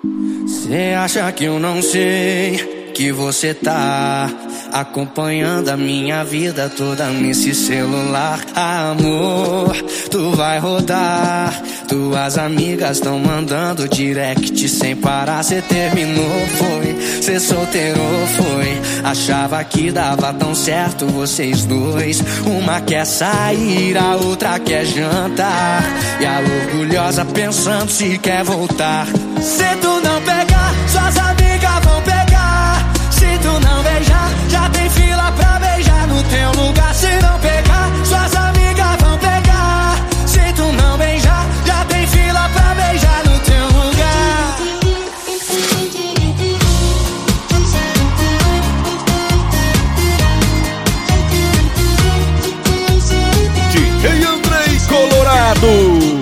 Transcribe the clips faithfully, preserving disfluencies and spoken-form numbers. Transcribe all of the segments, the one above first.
Cê acha que eu não sei que você tá acompanhando a minha vida toda nesse celular? Amor, tu vai rodar. Tuas amigas tão mandando direct sem parar. Cê terminou, foi? Cê solteirou, foi? Achava que dava tão certo vocês dois. Uma quer sair, a outra quer jantar. E a orgulhosa pensando se quer voltar. Se tu não pegar, suas amigas vão pegar. Se tu não beijar, já tem fila pra beijar no teu lugar. Se não pegar, suas amigas vão pegar. Se tu não beijar, já tem fila pra beijar no teu lugar. D J Andrés Colorado.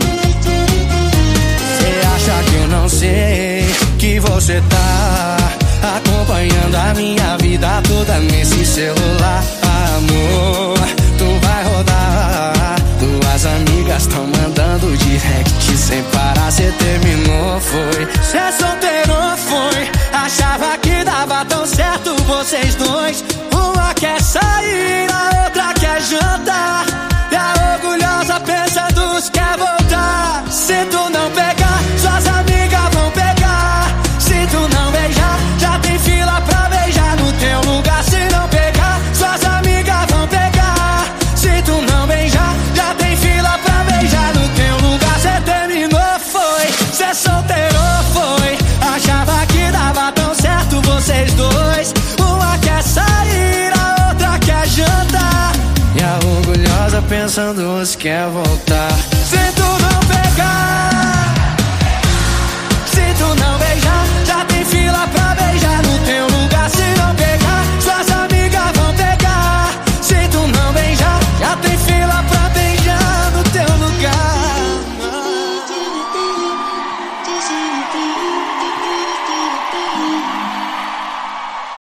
Cê acha que eu não sei que você tá acompanhando a minha vida toda nesse celular? Amor, tu vai rodar. Tuas amigas tão mandando direct sem parar. Cê terminou, foi? Cê solteirou, foi? Achava que dava tão certo vocês dois. Uma quer sair, a outra quer jantar. E a orgulhosa pensando se quer voltar. Se tu não pegar, suas amigas vão pegar. Se tu não beijar, já tem fila pra beijar no teu lugar. Se não pegar, suas amigas vão pegar. Se tu não beijar, já tem fila pra beijar no teu lugar. Cê terminou, foi? Cê solteirou, foi? Achava que dava tão certo vocês dois. Uma quer sair, a outra quer jantar. E a orgulhosa pensando se quer voltar.